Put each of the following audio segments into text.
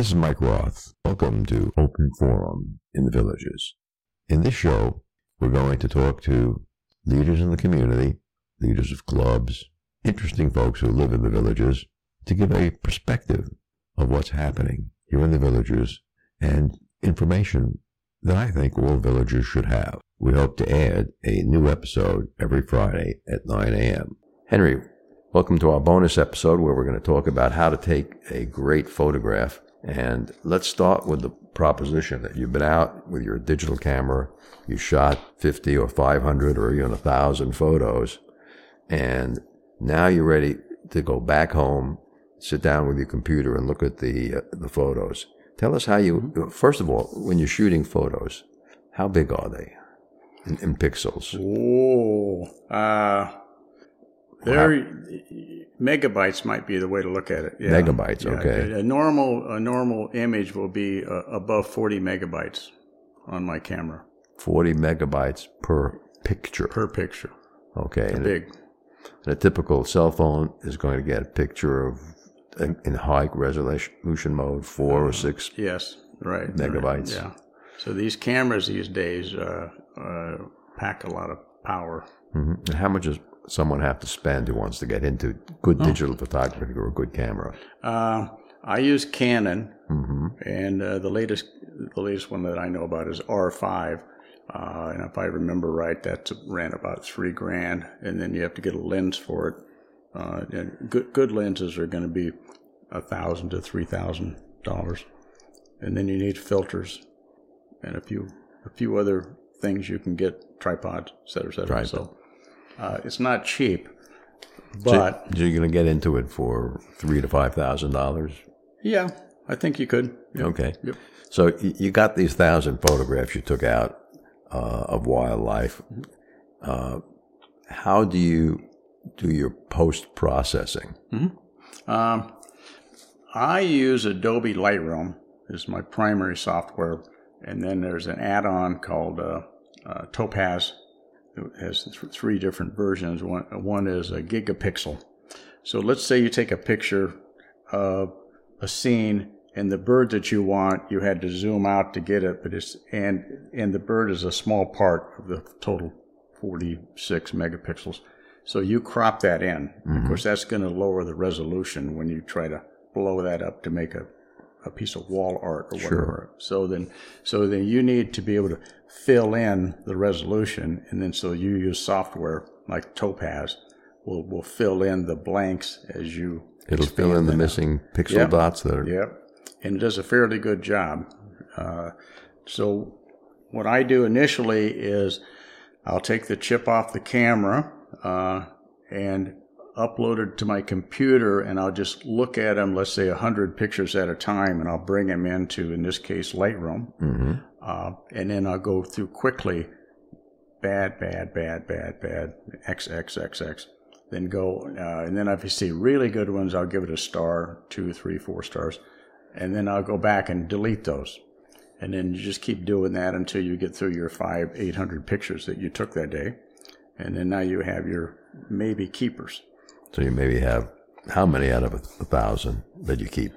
This is Mike Roth. Welcome to Open Forum in the Villages. In this show, we're going to talk to leaders in the community, leaders of clubs, interesting folks who live in the villages, to give a perspective of what's happening here in the villages and information that I think all villagers should have. We hope to add a new episode every Friday at 9 a.m. Henry, welcome to our bonus episode where we're going to talk about how to take a great photograph. And let's start with the proposition that you've been out with your digital camera, you shot 50 or 500 or even 1,000 photos, and now you're ready to go back home, sit down with your computer and look at the photos. Tell us how you, first of all, when you're shooting photos, how big are they in pixels? Megabytes might be the way to look at it. Yeah. Megabytes, okay. A normal image will be above 40 megabytes on my camera. 40 megabytes per picture. Per picture. Okay. And big. And a typical cell phone is going to get a picture of, in high resolution mode, 4 or 6 yes, right, megabytes. Right, yeah. So these cameras these days pack a lot of power. Mm-hmm. And how much does someone have to spend who wants to get into good digital photography or a good camera? I use Canon, mm-hmm. and the latest one that I know about is R5. And if I remember right, that ran about $3,000, and then you have to get a lens for it. And good lenses are going to be $1,000 to $3,000, and then you need filters and a few other things you can get, tripods, et cetera. Right. So it's not cheap, but so you're going to get into it for $3,000 to $5,000. Yeah, I think you could. Yep. Okay. Yep. So you got these 1,000 photographs you took out of wildlife. How do you do your post-processing? Mm-hmm. I use Adobe Lightroom as my primary software, and then there's an add-on called Topaz. It has 3 different versions. One is a gigapixel. So let's say you take a picture of a scene, and the bird that you want, you had to zoom out to get it, but and the bird is a small part of the total 46 megapixels. So you crop that in. Mm-hmm. Of course, that's going to lower the resolution when you try to blow that up to make a piece of wall art or whatever. Sure. So then you need to be able to fill in the resolution, and then so you use software like Topaz will fill in the blanks as you. It'll fill in the missing pixel dots that are. Yep. And it does a fairly good job. So what I do initially is I'll take the chip off the camera and upload it to my computer, and I'll just look at them, let's say 100 pictures at a time, and I'll bring them into, in this case, Lightroom. Mm-hmm. And then I'll go through quickly, bad, X. Then go, and then if you see really good ones, I'll give it a star, 2, 3, 4 stars. And then I'll go back and delete those. And then you just keep doing that until you get through your 800 pictures that you took that day. And then now you have your maybe keepers. So you maybe have how many out of 1,000 that you keep?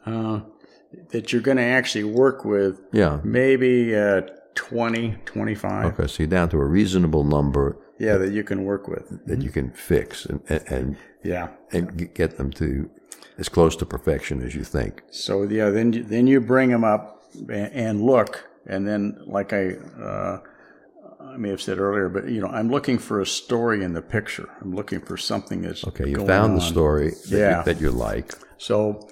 That you're going to actually work with. Yeah. Maybe 20, 25. Okay, so you're down to a reasonable number. Yeah, that you can work with. That you can fix and get them to as close to perfection as you think. So yeah, then you bring them up and look, and then like I may have said earlier, but I'm looking for a story in the picture. I'm looking for something that's okay. You going found on. The story that you like. So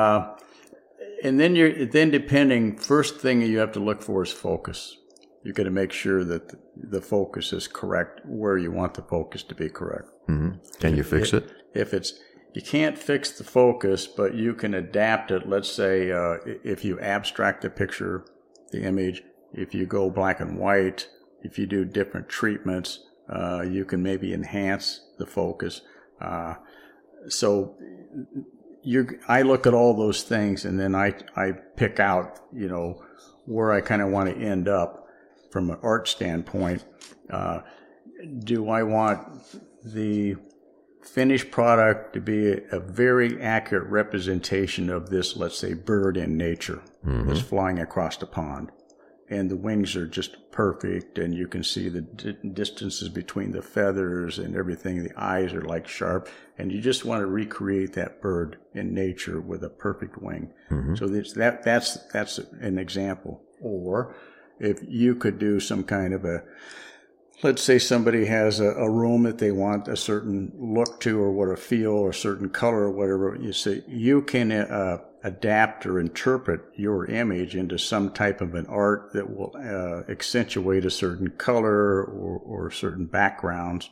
and then depending, first thing you have to look for is focus. You got to make sure that the focus is correct where you want the focus to be correct. Mm-hmm. Can you fix it? You can't fix the focus, but you can adapt it. Let's say if you abstract the picture, the image, if you go black and white, if you do different treatments, you can maybe enhance the focus. So I look at all those things, and then I pick out, where I kind of want to end up from an art standpoint. Do I want the finished product to be a very accurate representation of this, let's say, bird in nature that's flying across the pond. And the wings are just perfect, and you can see the distances between the feathers and everything. The eyes are like sharp, and you just want to recreate that bird in nature with a perfect wing. So that's an example. Or if you could do some kind of let's say somebody has a room that they want a certain look to, or what a feel, or a certain color, or whatever. You say you can adapt or interpret your image into some type of an art that will accentuate a certain color or certain backgrounds,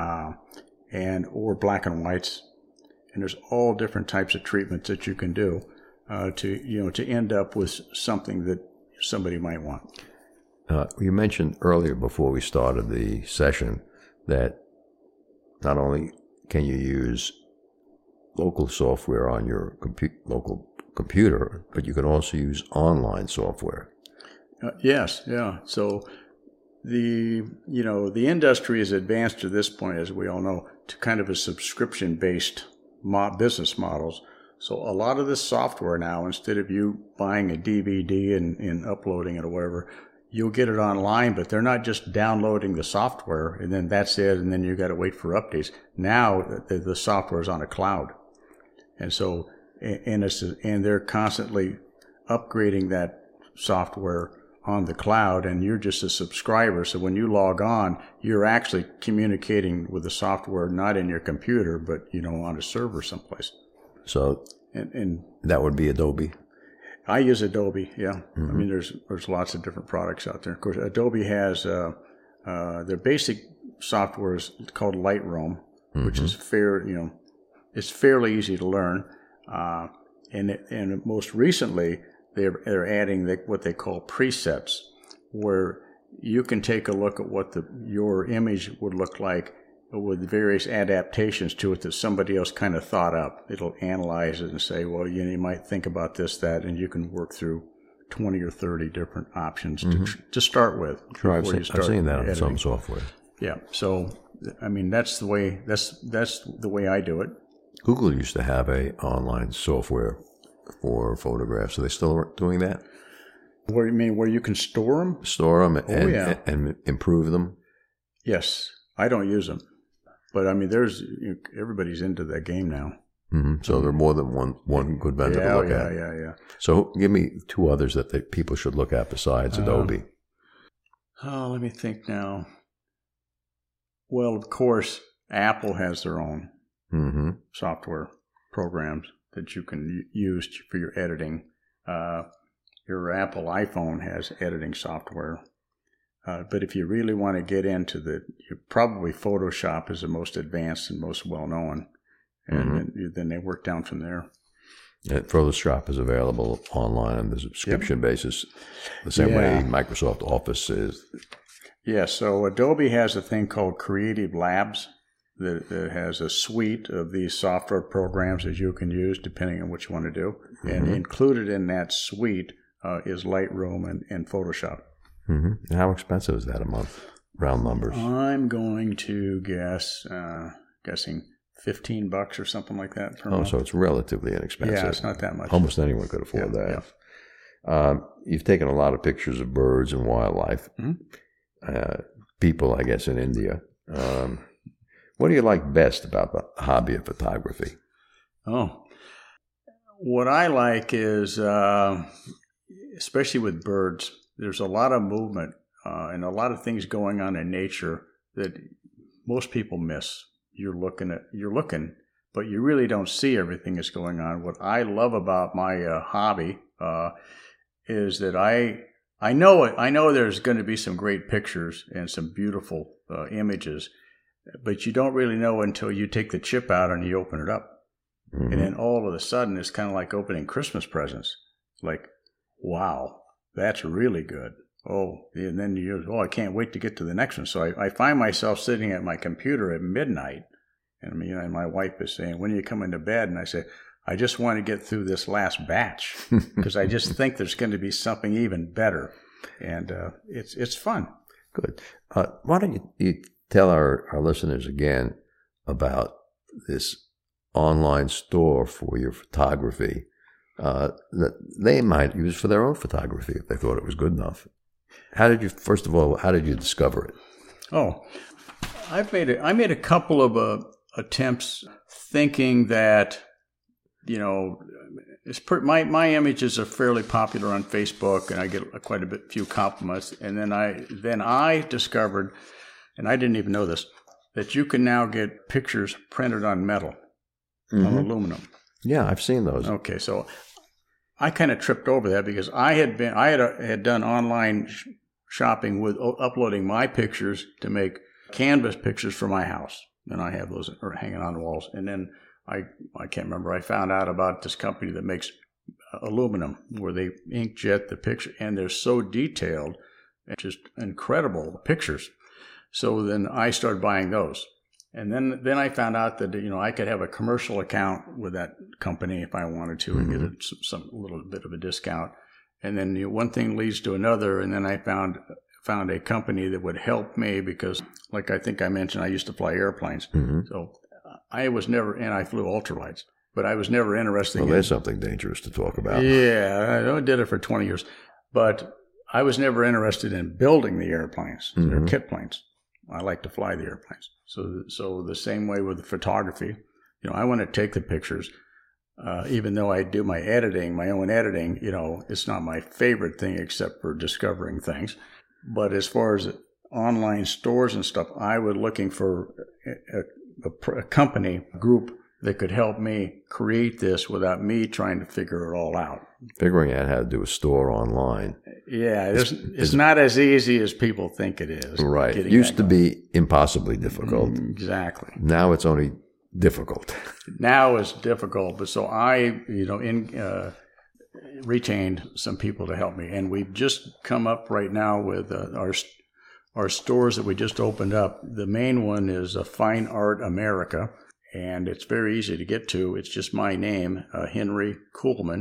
or black and whites. And there's all different types of treatments that you can do to end up with something that somebody might want. You mentioned earlier before we started the session that not only can you use local software on your local computer, but you can also use online software. Yes, yeah. So the industry is advanced to this point, as we all know, to kind of a subscription-based business models. So a lot of this software now, instead of you buying a DVD and uploading it or whatever, you'll get it online, but they're not just downloading the software and then that's it, and then you got to wait for updates. Now the software is on a cloud, and so and they're constantly upgrading that software on the cloud, and you're just a subscriber. So when you log on, you're actually communicating with the software, not in your computer, but on a server someplace. So and that would be Adobe. I use Adobe, yeah. I mean, there's lots of different products out there. Of course, Adobe has their basic software is called Lightroom, which is it's fairly easy to learn. And most recently, they're adding what they call presets, where you can take a look at what your image would look like with various adaptations to it that somebody else kind of thought up. It'll analyze it and say, well, you might think about this, that, and you can work through 20 or 30 different options to start with. Sure, I've seen that on some software. Yeah, so I mean that's the way I do it. Google used to have a online software for photographs. Are they still doing that? What do you mean? Where you can store them? Store them and improve them? Yes, I don't use them. But I mean, everybody's into that game now. So there are more than one good vendor to look at. Yeah. So give me two others that people should look at besides Adobe. Let me think now. Well, of course, Apple has their own software programs that you can use for your editing. Your Apple iPhone has editing software. But if you really want to get into probably Photoshop is the most advanced and most well-known. And then they work down from there. And Photoshop is available online on the subscription basis, the same way Microsoft Office is. Yeah, so Adobe has a thing called Creative Labs that has a suite of these software programs that you can use depending on what you want to do. And included in that suite is Lightroom and Photoshop. How expensive is that a month? Round numbers. I'm going to guessing $15 or something like that per month. So it's relatively inexpensive. Yeah, it's not that much. Almost anyone could afford that. Yeah. You've taken a lot of pictures of birds and wildlife. People, I guess, in India. What do you like best about the hobby of photography? Oh, what I like is, especially with birds, there's a lot of movement and a lot of things going on in nature that most people miss. You're looking, but you really don't see everything that's going on. What I love about my hobby is that I know there's going to be some great pictures and some beautiful images, but you don't really know until you take the chip out and you open it up. And then all of a sudden, it's kind of like opening Christmas presents. Like, wow, that's really good. Oh, and then I can't wait to get to the next one. So I find myself sitting at my computer at midnight, and my wife is saying, when are you coming to bed? And I say, I just want to get through this last batch because I just think there's going to be something even better. And it's fun. Good. Why don't you tell our listeners again about this online store for your photography that they might use for their own photography if they thought it was good enough. First of all, how did you discover it? Oh, I made a couple of attempts thinking that, my images are fairly popular on Facebook, and I get quite a few compliments. And then I discovered, and I didn't even know this, that you can now get pictures printed on metal, on aluminum. Yeah, I've seen those. Okay, so I kind of tripped over that because I had done online shopping with uploading my pictures to make canvas pictures for my house, and I have those hanging on the walls. And then I can't remember. I found out about this company that makes aluminum, where they inkjet the picture, and they're so detailed, and just incredible pictures. So then I started buying those. And then I found out that I could have a commercial account with that company if I wanted to, and get some little bit of a discount. And then one thing leads to another, and then I found a company that would help me because, like I think I mentioned, I used to fly airplanes. So I was never, and I flew ultralights, but I was never interested. Well, there's something dangerous to talk about. Yeah, I did it for 20 years, but I was never interested in building the airplanes. They're kit planes. I like to fly the airplanes. So the same way with the photography, I want to take the pictures, even though I do my own editing, it's not my favorite thing except for discovering things. But as far as online stores and stuff, I was looking for a company group that could help me create this without me trying to figure it all out. Figuring out how to do a store online. Yeah, it's not as easy as people think it is. Right. It used to be impossibly difficult. Exactly. Now it's only difficult. Now it's difficult. But so I, retained some people to help me. And we've just come up right now with our stores that we just opened up. The main one is Fine Art America, and it's very easy to get to. It's just my name, Henry Kuhlman,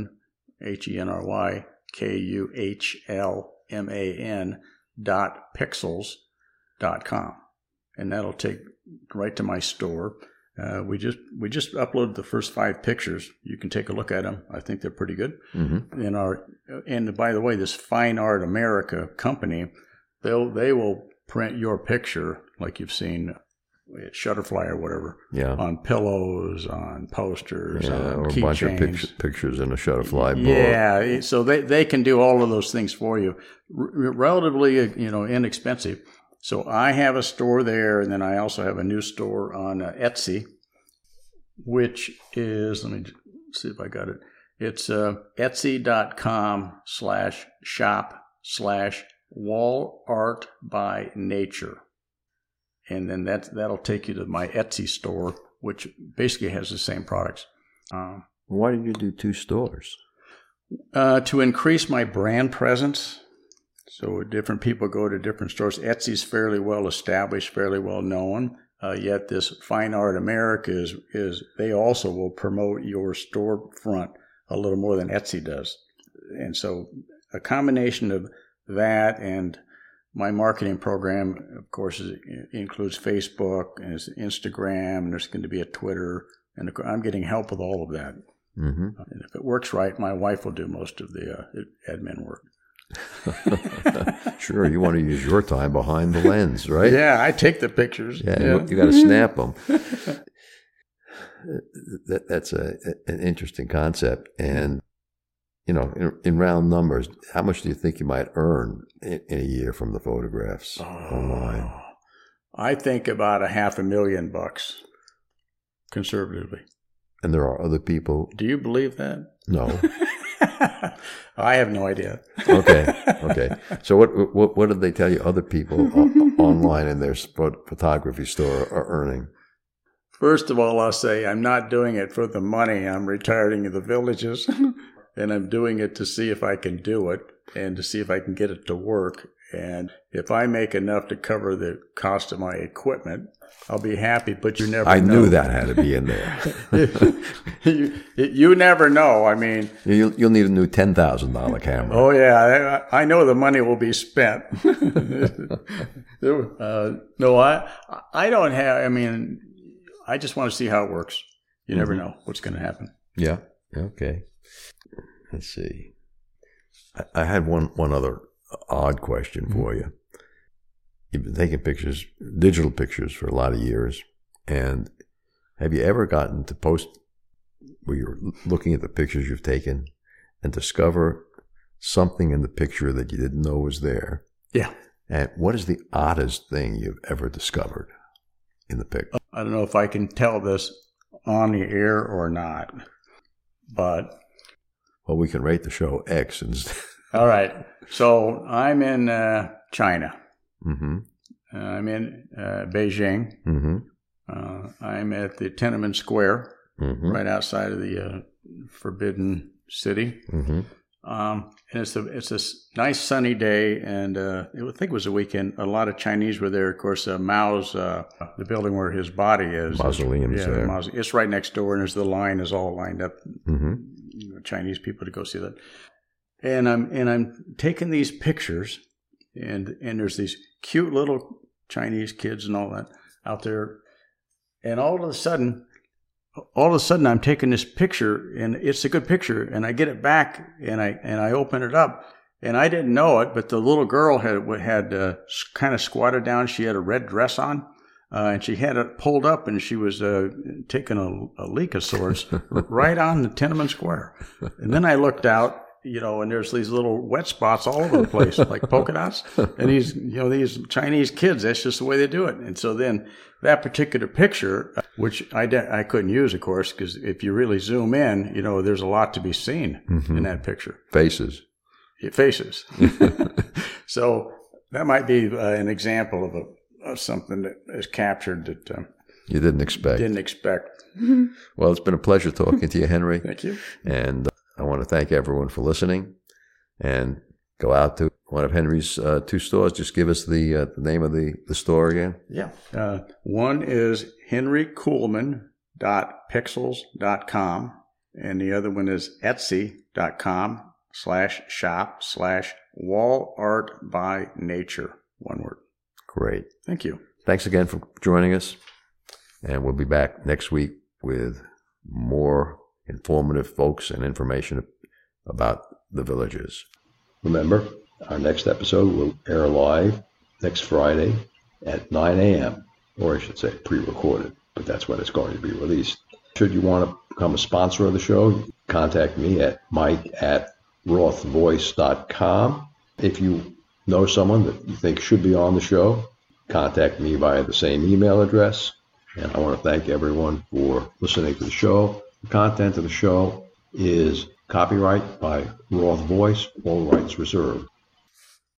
HenryKuhlman.pixels.com, and that'll take right to my store. We just uploaded the first 5 pictures. You can take a look at them. I think they're pretty good. And by the way, this Fine Art America company, they will print your picture like you've seen at Shutterfly or whatever, on pillows, on posters, on or key a bunch chains. of pictures in a Shutterfly book. Yeah, so they can do all of those things for you, relatively inexpensive. So I have a store there, and then I also have a new store on Etsy, which is, let me see if I got it. It's etsy.com/shop/wallartbynature. And then that'll take you to my Etsy store, which basically has the same products. Why did you do 2 stores? To increase my brand presence. So different people go to different stores. Etsy's fairly well established, fairly well known. Yet this Fine Art America is they also will promote your storefront a little more than Etsy does. And so a combination of that and my marketing program, of course, includes Facebook and Instagram, and there's going to be a Twitter, and I'm getting help with all of that. And if it works right, my wife will do most of the admin work. Sure, you want to use your time behind the lens, right? Yeah, I take the pictures. Yeah. You got to snap them. That's an interesting concept. And, in round numbers, how much do you think you might earn in a year from the photographs online? I think about $500,000 conservatively. And there are other people. Do you believe that? No. I have no idea. Okay. So what did they tell you other people online in their photography store are earning? First of all, I'll say I'm not doing it for the money. I'm retiring in the villages, and I'm doing it to see if I can do it and to see if I can get it to work. And if I make enough to cover the cost of my equipment, I'll be happy, but you never know. I knew that had to be in there. You never know. I mean, you'll need a new $10,000 camera. Oh, yeah. I know the money will be spent. No, I don't have, I just want to see how it works. You never know what's going to happen. Yeah. Okay. Let's see. I had one other odd question for you. You've been taking pictures, digital pictures, for a lot of years. And have you ever gotten to post where you're looking at the pictures you've taken and discover something in the picture that you didn't know was there? Yeah. And what is the oddest thing you've ever discovered in the picture? I don't know if I can tell this on the air or not, but... Well, we can rate the show X. All right. So I'm in China. Mm-hmm. I'm in Beijing. Mm-hmm. I'm at the Tiananmen Square, Mm-hmm. right outside of the Forbidden City. Mm-hmm. And it's a nice sunny day, and I think it was a weekend. A lot of Chinese were there. Of course, Mao's the building where his body is. Mausoleum's there. It's right next door, and there's the line is all lined up. Mm-hmm. Chinese people to go see that. And I'm taking these pictures, and there's these cute little Chinese kids and all that out there, and all of a sudden I'm taking this picture, and it's a good picture, and I get it back, and I open it up, and I didn't know it, but the little girl had kind of squatted down. She had a red dress on, and she had it pulled up, and she was taking a leak of sorts right on the Tiananmen Square. And then I looked out, and there's these little wet spots all over the place, like polka dots. And these Chinese kids, that's just the way they do it. And so then that particular picture, which I couldn't use, of course, because if you really zoom in, there's a lot to be seen in that picture. Faces. Faces. So that might be an example of something that is captured that you didn't expect. Well, it's been a pleasure talking to you, Henry. Thank you. And I want to thank everyone for listening, and go out to one of Henry's two stores. Just give us the name of the store again. Yeah. One is henrykuhlman.pixels.com, and the other one is etsy.com/shop/wallartbynature. One word. Great. Thank you. Thanks again for joining us. And we'll be back next week with more informative folks and information about the villages. Remember, our next episode will air live next Friday at 9 a.m., or I should say pre-recorded, but that's when it's going to be released. Should you want to become a sponsor of the show, contact me at mike@rothvoice.com. If you know someone that you think should be on the show, contact me via the same email address. And I want to thank everyone for listening to the show. The content of the show is copyright by Roth Voice, all rights reserved.